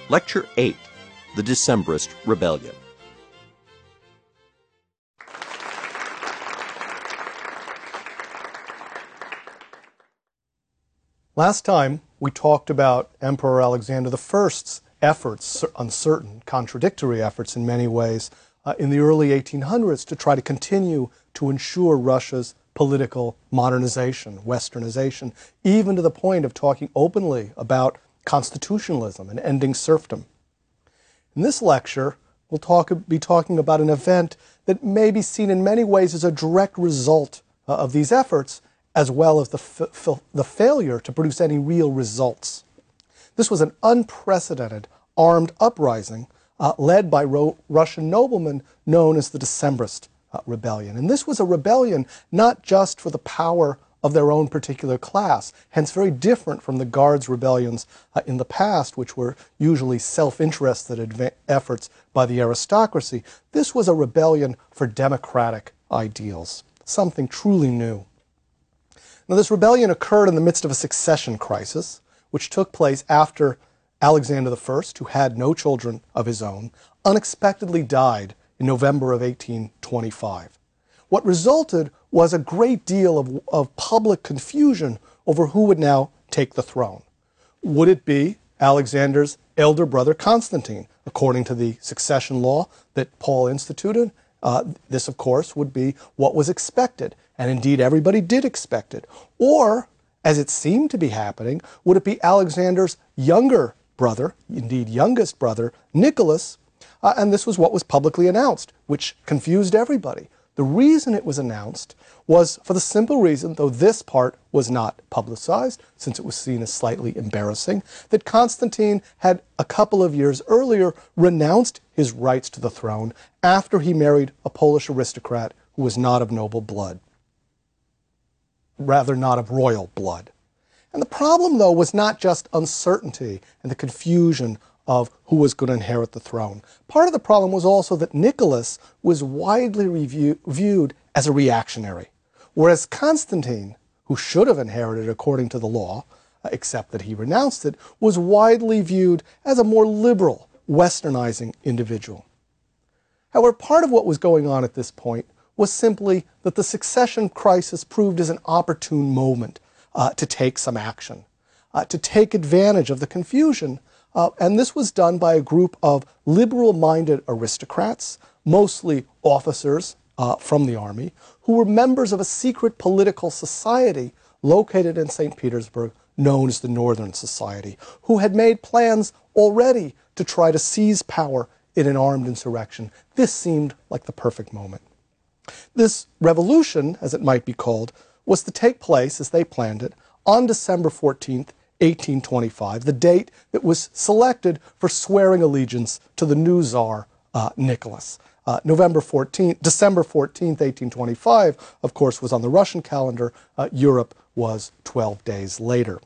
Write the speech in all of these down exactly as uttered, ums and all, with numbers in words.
Lecture eight, The Decembrist Rebellion. Last time, we talked about Emperor Alexander the First's efforts, uncertain, contradictory efforts in many ways, uh, in the early eighteen hundreds to try to continue to ensure Russia's political modernization, westernization, even to the point of talking openly about constitutionalism and ending serfdom. In this lecture, we'll talk, be talking about an event that may be seen in many ways as a direct result uh, of these efforts, as well as the, f the failure to produce any real results. This was an unprecedented armed uprising uh, led by Ro Russian noblemen known as the Decembrist uh, Rebellion. And this was a rebellion not just for the power of their own particular class, hence very different from the Guards' rebellions uh, in the past, which were usually self-interested efforts by the aristocracy. This was a rebellion for democratic ideals, something truly new. Now, this rebellion occurred in the midst of a succession crisis, which took place after Alexander the First, who had no children of his own, unexpectedly died in November of eighteen twenty-five. What resulted was a great deal of, of public confusion over who would now take the throne. Would it be Alexander's elder brother Constantine, according to the succession law that Paul instituted? Uh, this, of course, would be what was expected, and indeed everybody did expect it. Or, as it seemed to be happening, would it be Alexander's younger brother, indeed youngest brother, Nicholas? Uh, and this was what was publicly announced, which confused everybody. The reason it was announced was for the simple reason, though this part was not publicized, since it was seen as slightly embarrassing, that Constantine had a couple of years earlier renounced his rights to the throne after he married a Polish aristocrat who was not of noble blood, rather not of royal blood. And the problem, though, was not just uncertainty and the confusion of who was going to inherit the throne. Part of the problem was also that Nicholas was widely review, viewed as a reactionary, whereas Constantine, who should have inherited according to the law, uh, except that he renounced it, was widely viewed as a more liberal, westernizing individual. However, part of what was going on at this point was simply that the succession crisis proved as an opportune moment uh, to take some action, uh, to take advantage of the confusion. Uh, and this was done by a group of liberal-minded aristocrats, mostly officers uh, from the army, who were members of a secret political society located in Saint Petersburg known as the Northern Society, who had made plans already to try to seize power in an armed insurrection. This seemed like the perfect moment. This revolution, as it might be called, was to take place, as they planned it, on December fourteenth, eighteen twenty-five, the date that was selected for swearing allegiance to the new Tsar, uh, Nicholas. Uh, November fourteenth, December fourteenth, eighteen twenty-five, of course, was on the Russian calendar. Uh, Europe was twelve days later.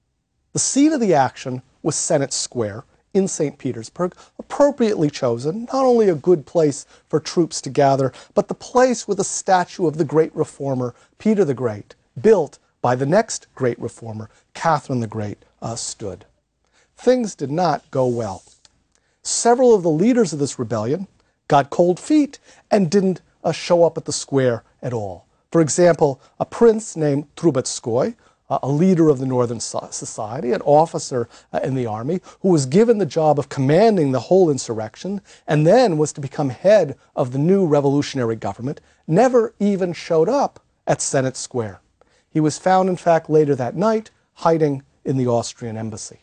The scene of the action was Senate Square in Saint Petersburg, appropriately chosen, not only a good place for troops to gather, but the place where the statue of the great reformer, Peter the Great, built by the next great reformer, Catherine the Great, uh, stood. Things did not go well. Several of the leaders of this rebellion got cold feet and didn't uh, show up at the square at all. For example, a prince named Trubetskoy, uh, a leader of the Northern Society, an officer uh, in the army, who was given the job of commanding the whole insurrection and then was to become head of the new revolutionary government, never even showed up at Senate Square. He was found, in fact, later that night, hiding in the Austrian embassy.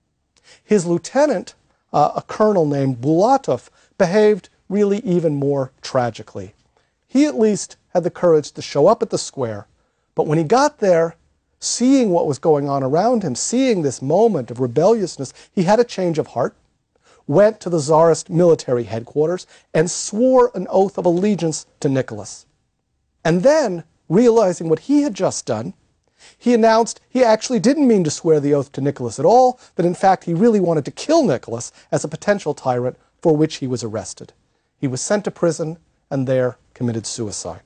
His lieutenant, uh, a colonel named Bulatov, behaved really even more tragically. He at least had the courage to show up at the square, but when he got there, seeing what was going on around him, seeing this moment of rebelliousness, he had a change of heart, went to the Tsarist military headquarters, and swore an oath of allegiance to Nicholas. And then, realizing what he had just done, he announced he actually didn't mean to swear the oath to Nicholas at all, that in fact he really wanted to kill Nicholas as a potential tyrant, for which he was arrested. He was sent to prison and there committed suicide.